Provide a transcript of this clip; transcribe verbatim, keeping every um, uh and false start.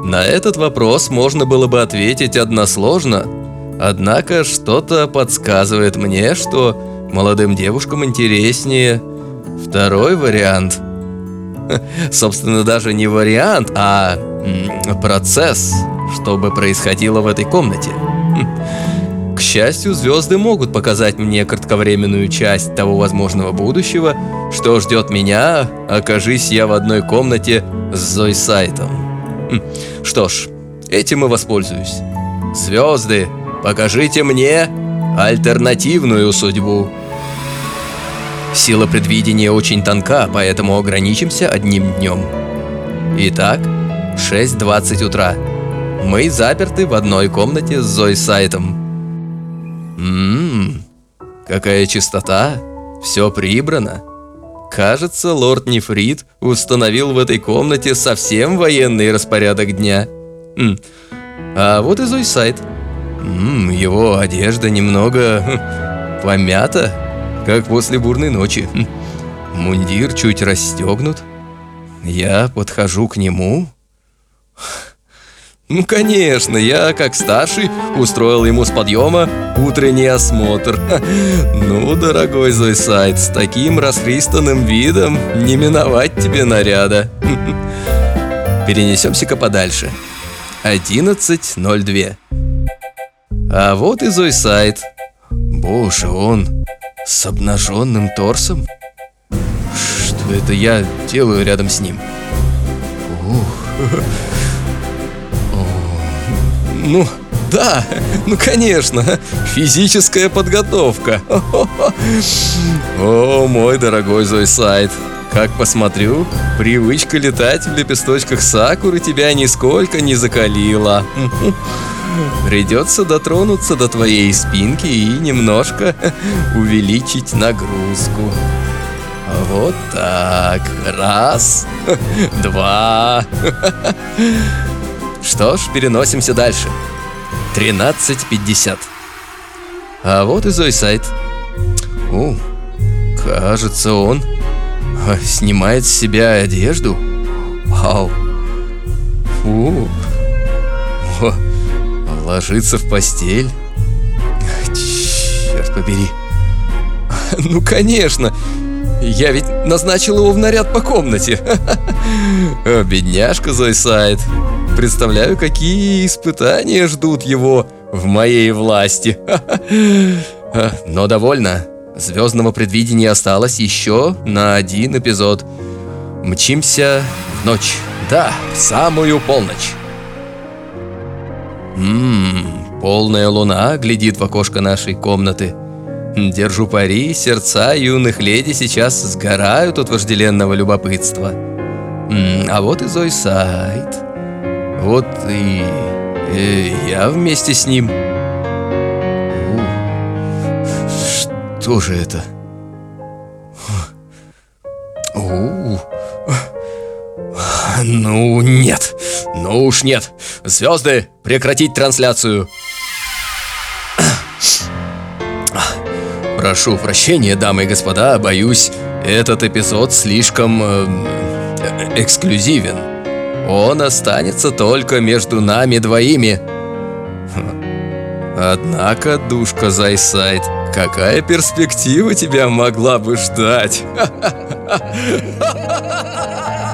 На этот вопрос можно было бы ответить односложно. Однако что-то подсказывает мне, что молодым девушкам интереснее второй вариант. Собственно, даже не вариант, а м, процесс, что бы происходило в этой комнате. К счастью, звезды могут показать мне кратковременную часть того возможного будущего, что ждет меня, окажись я в одной комнате с Зойсайтом. Что ж, этим и воспользуюсь. Звезды, покажите мне альтернативную судьбу. Сила предвидения очень тонка, поэтому ограничимся одним днем. Итак, шесть двадцать утра. Мы заперты в одной комнате с Зойсайтом. Ммм, какая чистота, все прибрано. Кажется, лорд Нефрит установил в этой комнате совсем военный распорядок дня. М. А вот и Зойсайт. М, его одежда немного хм, помята, как после бурной ночи. Хм. Мундир чуть расстегнут. Я подхожу к нему. Ну, конечно, я, как старший, устроил ему с подъема утренний осмотр. Ну, дорогой Зойсайт, с таким расхристанным видом не миновать тебе наряда. Перенесемся-ка подальше. одиннадцать ноль два. А вот и Зойсайт. Боже, он с обнаженным торсом? Что это я делаю рядом с ним? Ух. Ну, да, ну конечно, физическая подготовка. О, мой дорогой Зойсайт, как посмотрю, привычка летать в лепесточках сакуры тебя нисколько не закалила. Придется дотронуться до твоей спинки и немножко увеличить нагрузку. Вот так, раз, два. Что ж, переносимся дальше. тринадцать пятьдесят. А вот и Зойсайт. О, кажется, он снимает с себя одежду. Вау. Фу. О, ложится в постель. Черт побери. Ну, конечно. Я ведь назначил его в наряд по комнате. О, бедняжка Зойсайт. Представляю, какие испытания ждут его в моей власти. Но довольно. Звездного предвидения осталось еще на один эпизод. Мчимся в ночь. Да, в самую полночь. Ммм, полная луна глядит в окошко нашей комнаты. Держу пари, сердца юных леди сейчас сгорают от вожделенного любопытства. М-м, а вот и Зойсайт. Вот и, и я вместе с ним. О, что же это? О, ну нет, ну уж нет. Звезды, прекратить трансляцию. Прошу прощения, дамы и господа, боюсь, этот эпизод слишком э, эксклюзивен. Он останется только между нами двоими. Однако, душка Зойсайт, какая перспектива тебя могла бы ждать?